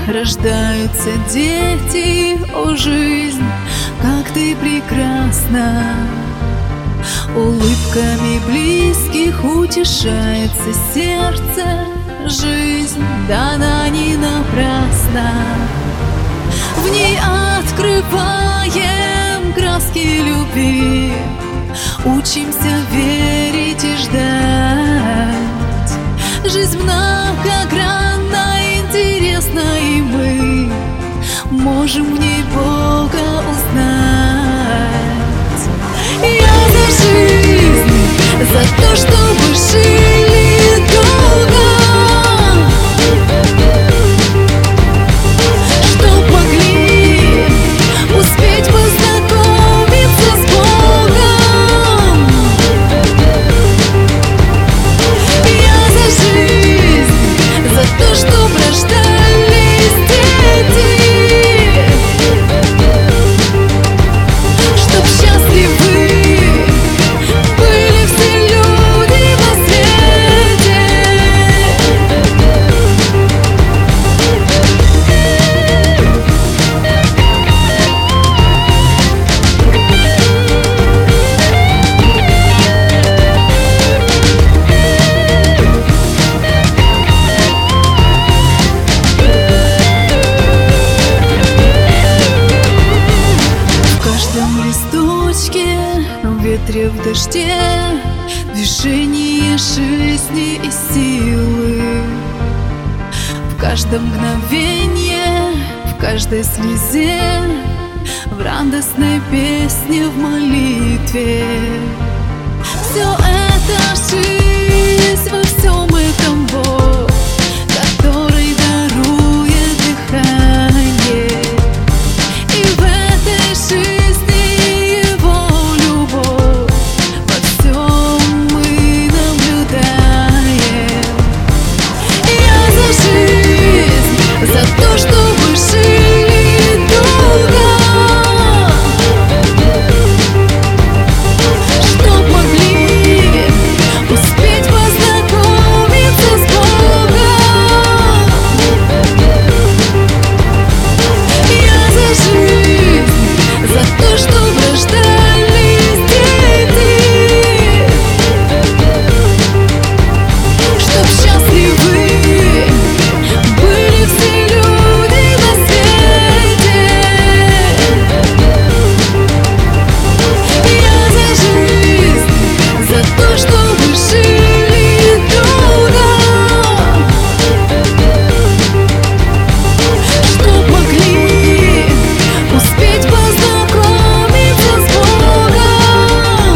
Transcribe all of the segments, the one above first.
рождаются дети. О, жизнь, как ты прекрасна! Улыбками близких утешается сердце. Жизнь дана не напрасно. В ней открываем краски любви, учимся верить и ждать. Жизнь многогранна, интересна, и мы можем в ней Бога узнать. Я за жизнь, за то, чтобы жили долго, чтоб могли успеть познакомиться с Богом. Я за жизнь, за то, чтоб рождались дети, чтоб счастливы были все люди на свете. В каждом листочке, в ветре, в дожде, движение жизни и силы. В каждом мгновении, в каждой слезе, в радостной песне, в молитве. Все это жизнь, во всем этом Бог, который дарует дыхание. И в этой жизни Его любовь во всем мы наблюдаем. Я за жизнь, за то, чтобы жили долго, чтоб могли успеть познакомиться с Богом. Я за жизнь, за то, чтоб рождались дети, чтоб счастливы были все люди на свете. Я за жизнь, за то, чтобы жили долго, чтоб могли успеть познакомиться с Богом.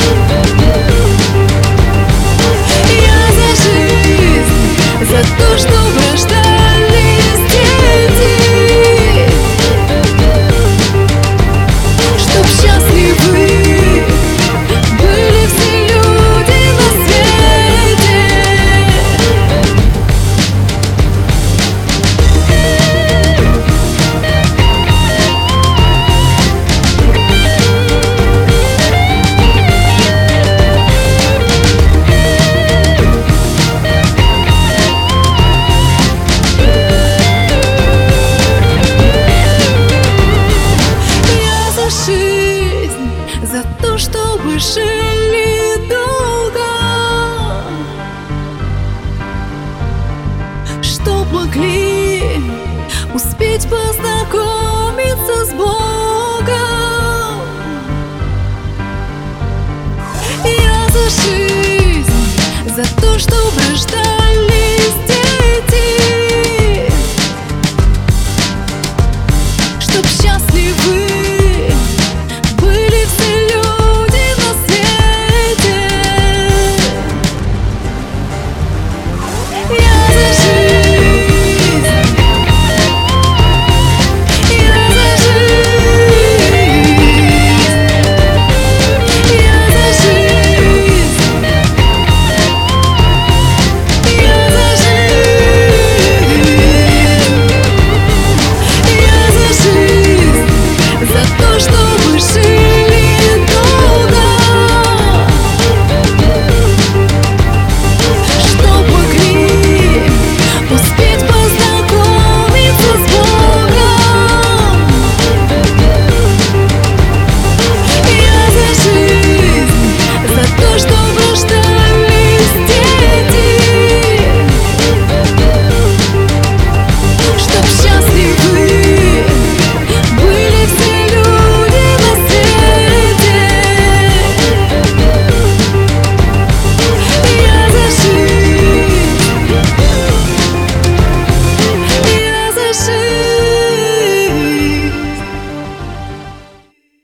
Я за жизнь, за то, чтоб рождались дети, чтоб счастливы были все люди на свете. Я за жизнь, за то, чтобы жили долго, чтоб могли успеть познакомиться